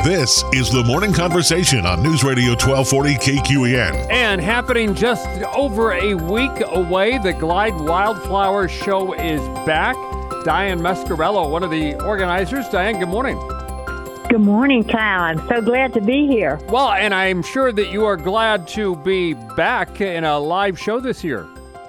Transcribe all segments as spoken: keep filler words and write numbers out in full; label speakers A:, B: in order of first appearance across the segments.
A: This is the Morning Conversation on News Radio twelve forty K Q E N.
B: And happening just over a week away, the Glide Wildflower Show is back. Diane Mascarello, one of the organizers. Diane, good morning.
C: Good morning, Kyle. I'm so glad to be here.
B: Well, and I'm sure that you are glad to be back in a live show this year.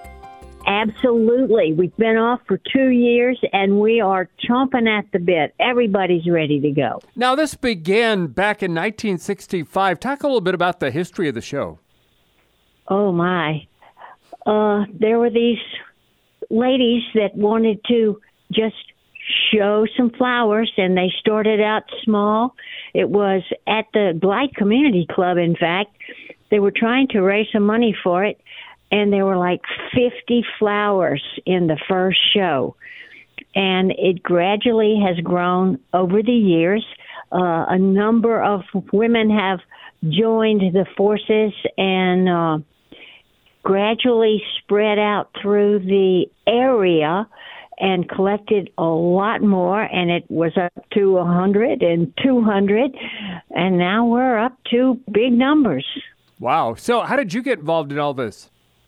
C: Absolutely. We've been off for two years, and we are chomping at the bit. Everybody's ready to go.
B: Now, this began back in nineteen sixty-five. Talk a little bit about the history of the show.
C: Oh, my. Uh, there were these ladies that wanted to just show some flowers, and they started out small. It was at the Glide Community Club, in fact. They were trying to raise some money for it. And there were like fifty flowers in the first show. And it gradually has grown over the years. Uh, a number of women have joined the forces and uh, gradually spread out through the area and collected a lot more. And it was up to one hundred and two hundred. And now we're up to big numbers.
B: Wow. So how did you get involved in all this?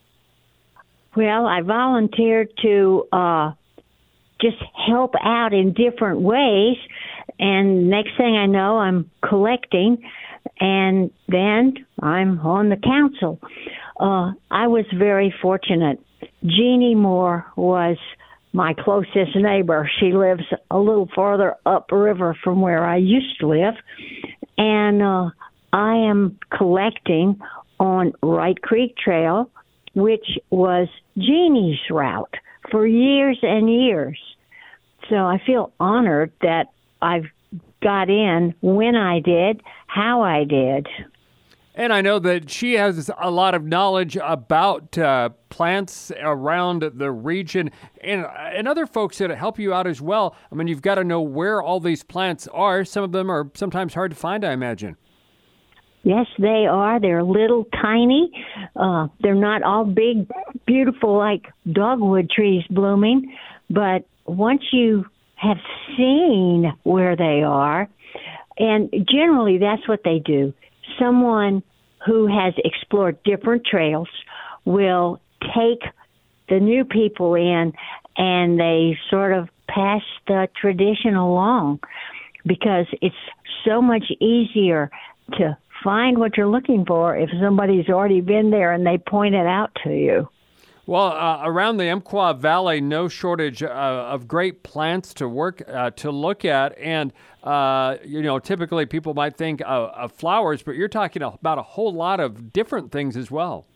C: Well, I volunteered to uh, just help out in different ways, and next thing I know, I'm collecting, and then I'm on the council. Uh, I was very fortunate. Jeannie Moore was my closest neighbor. She lives a little farther upriver from where I used to live, and uh, I am collecting on Wright Creek Trail, which was Jeannie's route for years and years. So I feel honored that I've got in when I did, how I did.
B: And I know that she has a lot of knowledge about uh, plants around the region and, and other folks that help you out as well. I mean, you've got to know where all these plants are. Some of them are sometimes hard to find, I imagine.
C: Yes, they are. They're little, tiny. Uh, they're not all big, beautiful like dogwood trees blooming. But once you have seen where they are, and generally that's what they do, someone who has explored different trails will take the new people in and they sort of pass the tradition along because it's so much easier to find what you're looking for if somebody's already been there and they point it out to you.
B: Well, uh, around the Umpqua Valley, no shortage uh, of great plants to work uh, to look at, and uh, you know, typically people might think of, of flowers, but you're talking about a whole lot of different things as well.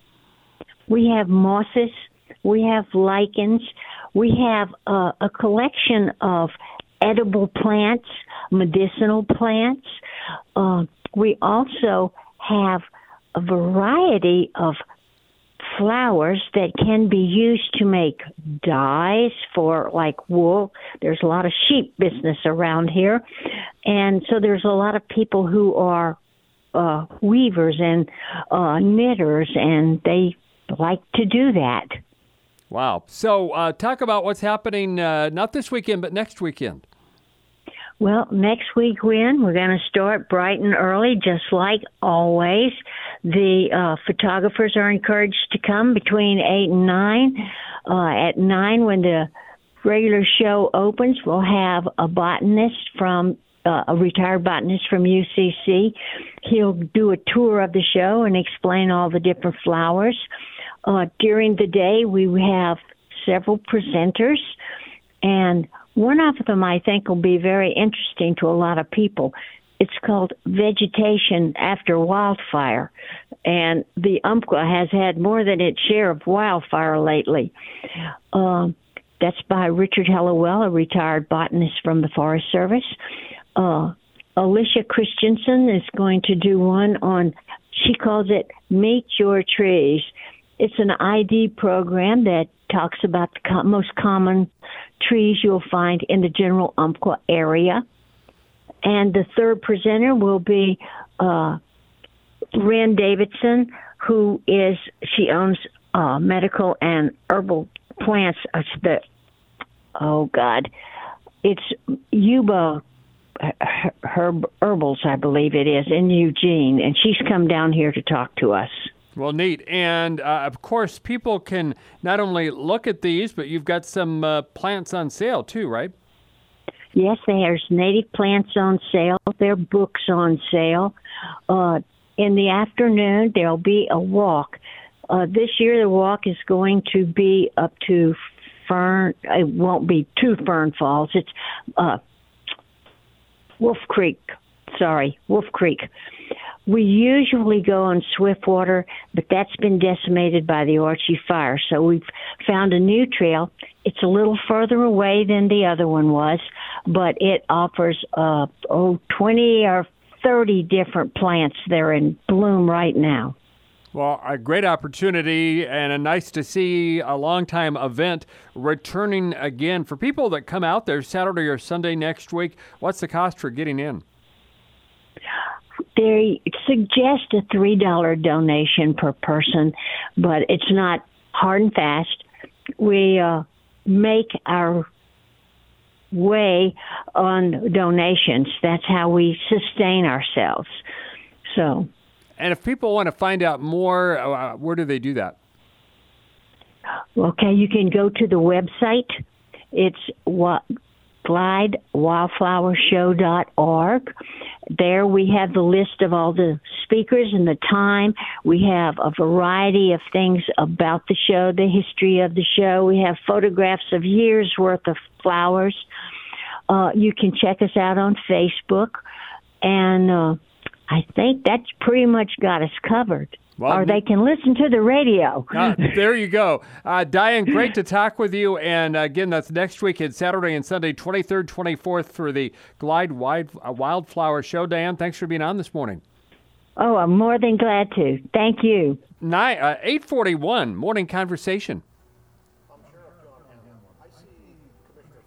C: We have mosses, we have lichens, we have uh, a collection of edible plants, medicinal plants. Uh, We also have a variety of flowers that can be used to make dyes for like wool. There's a lot of sheep business around here. And so there's a lot of people who are uh, weavers and uh, knitters, and they like to do that.
B: Wow. So uh, talk about what's happening, uh, not this weekend, but next weekend.
C: Well, next week, when we're going to start bright and early, just like always. The uh, photographers are encouraged to come between eight and nine. Uh, at nine, when the regular show opens, we'll have a botanist from uh, a retired botanist from U C C. He'll do a tour of the show and explain all the different flowers. Uh, during the day, we have several presenters, and one of them, I think, will be very interesting to a lot of people. It's called Vegetation After Wildfire, and the Umpqua has had more than its share of wildfire lately. Uh, that's by Richard Hellowell, a retired botanist from the Forest Service. Uh, Alicia Christensen is going to do one on, she calls it Meet Your Trees. It's an I D program that talks about the co- most common trees you'll find in the general Umpqua area. And the third presenter will be uh, Ren Davidson, who is, she owns uh, medical and herbal plants. It's the, oh, God, it's Yuba Herb Herbals, I believe it is, in Eugene, and she's come down here to talk to us.
B: Well, neat. And, uh, of course, people can not only look at these, but you've got some uh, plants on sale, too, right?
C: Yes, there's native plants on sale. There are books on sale. Uh, in the afternoon, there'll be a walk. Uh, this year, the walk is going to be up to Fern. It won't be to Fern Falls. It's uh, Wolf Creek. Sorry, Wolf Creek. We usually go on Swiftwater, but that's been decimated by the Archie fire. So we've found a new trail. It's a little further away than the other one was, but it offers uh, oh, twenty or thirty different plants that are in bloom right now.
B: Well, a great opportunity and a nice to see a long-time event returning again. For people that come out there Saturday or Sunday next week, what's the cost for getting in?
C: They suggest a three dollars donation per person, but it's not hard and fast. We uh, make our way on donations. That's how we sustain ourselves. So...
B: And if people want to find out more, uh, where do they do that?
C: Okay, you can go to the website. It's what glide wildflower show dot org. There we have the list of all the speakers and the time. We have a variety of things about the show, the history of the show. We have photographs of years' worth of flowers. Uh, you can check us out on Facebook. And... Uh, I think that's pretty much got us covered. Well, or they can listen to the radio.
B: uh, there you go. Uh, Diane, great to talk with you. And uh, again, that's next week. It's Saturday and Sunday, twenty-third, twenty-fourth for the Glide Wild, uh, Wildflower Show. Diane, thanks for being on this morning.
C: Oh, I'm more than glad to. Thank you.
B: Nine, uh, eight forty-one, Morning Conversation.